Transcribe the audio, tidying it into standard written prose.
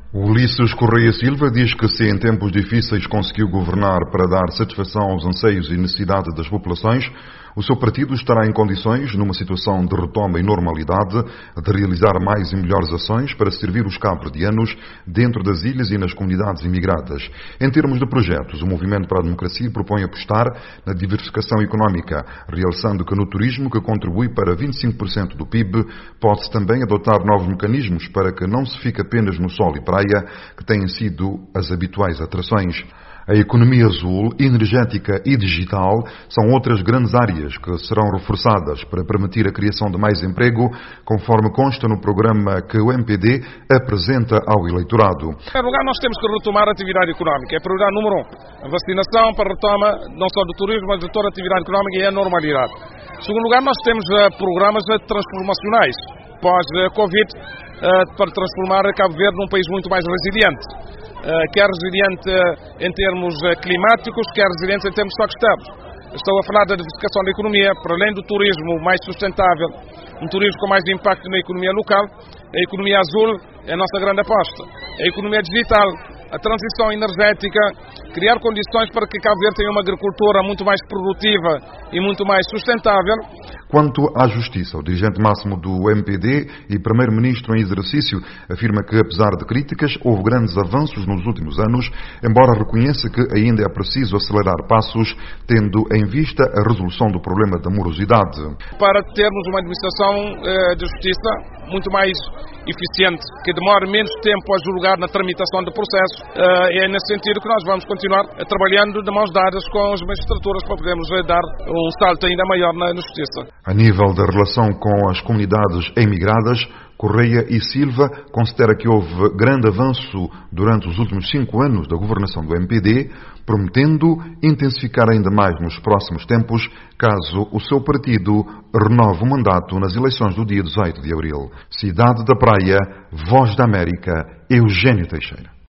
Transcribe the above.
Ulisses Correia Silva diz que se em tempos difíceis conseguiu governar para dar satisfação aos anseios e necessidades das populações, o seu partido estará em condições, numa situação de retoma e normalidade, de realizar mais e melhores ações para servir os cabo-verdianos dentro das ilhas e nas comunidades imigradas. Em termos de projetos, o Movimento para a Democracia propõe apostar na diversificação económica, realçando que no turismo, que contribui para 25% do PIB, pode-se também adotar novos mecanismos para que não se fique apenas no sol e praia, que têm sido as habituais atrações. A economia azul, energética e digital são outras grandes áreas que serão reforçadas para permitir a criação de mais emprego, conforme consta no programa que o MPD apresenta ao eleitorado. Em primeiro lugar, nós temos que retomar a atividade económica. É prioridade número 1. A vacinação para a retoma não só do turismo, mas de toda a atividade económica e a normalidade. Em segundo lugar, nós temos programas transformacionais pós-Covid para transformar Cabo Verde num país muito mais resiliente. Quer resiliente em termos climáticos, quer resiliente em termos externos. Estou a falar da diversificação da economia, para além do turismo mais sustentável, um turismo com mais impacto na economia local. A economia azul é a nossa grande aposta. A economia digital, a transição energética, criar condições para que Cabo Verde tenha uma agricultura muito mais produtiva e muito mais sustentável. Quanto à justiça, o dirigente máximo do MPD e primeiro-ministro em exercício afirma que, apesar de críticas, houve grandes avanços nos últimos anos, embora reconheça que ainda é preciso acelerar passos, tendo em vista a resolução do problema da morosidade. Para termos uma administração de justiça muito mais eficiente, que demore menos tempo a julgar na tramitação do processo, é nesse sentido que nós vamos continuar trabalhando de mãos dadas com as magistraturas para podermos dar um salto ainda maior na justiça. A nível da relação com as comunidades emigradas, Correia e Silva considera que houve grande avanço durante os últimos 5 anos da governação do MPD, prometendo intensificar ainda mais nos próximos tempos, caso o seu partido renove o mandato nas eleições do dia 18 de abril. Cidade da Praia, Voz da América, Eugênio Teixeira.